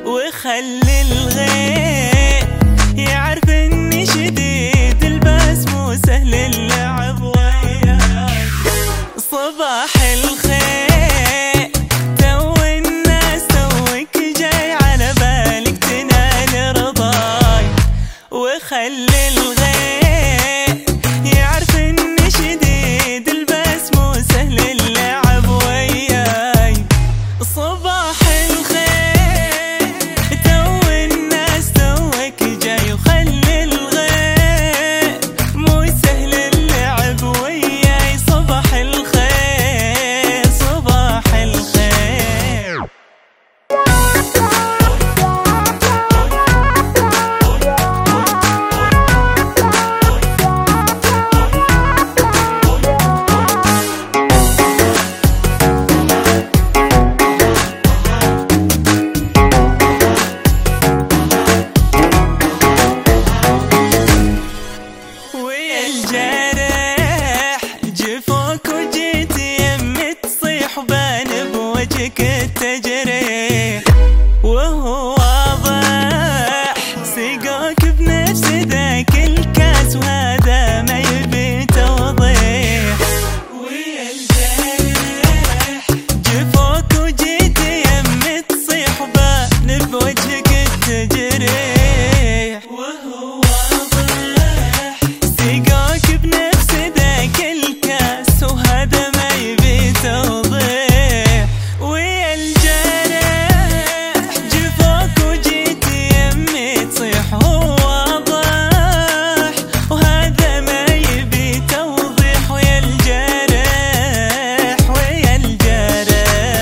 وخلي الغير يعرف اني شديد الباس مو سهل اللعب وياك. صباح الخير تو الناس توك جاي على بالك تنال رضاي، وخلي الغير يعرف اني شديد الباس مو سهل اللعب وياي. صباح الخير تو الناس توك جاي وخلي الغير مو سهل اللعب وياي. صباح الخير صباح الخير. الجرح جفوك وجيت يمي تصيح وبان بوجهك التجريح، وهو واضح سقوك بنفس ذاك الكاس وهذا ما يبي توضيح. ويا الجرح جفوك وجيت يمي تصيح وبان بوجهك التجريح، وهو سقاك بنفس ذاك الكاس وهذا ما يبي توضيح. ويا الجرح جفوك وجيت يمي تصيح هو واضح وهذا ما يبي توضيح. ويا الجرح ويا الجرح.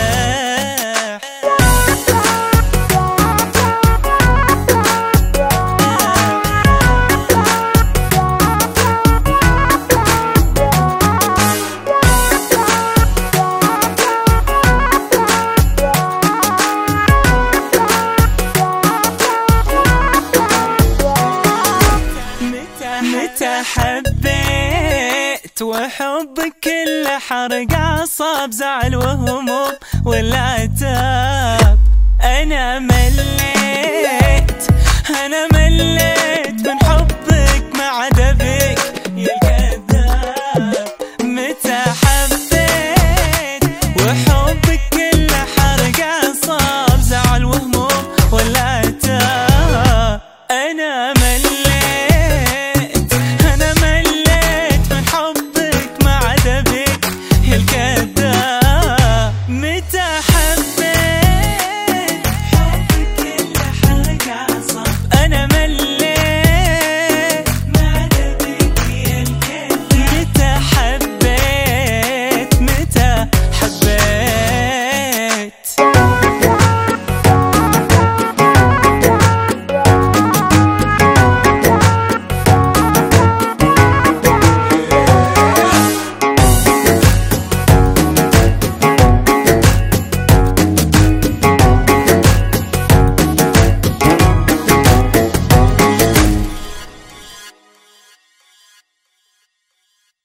متى حبيت وحبك كله حرق أعصاب زعل وهموم والعتاب. أنا مليت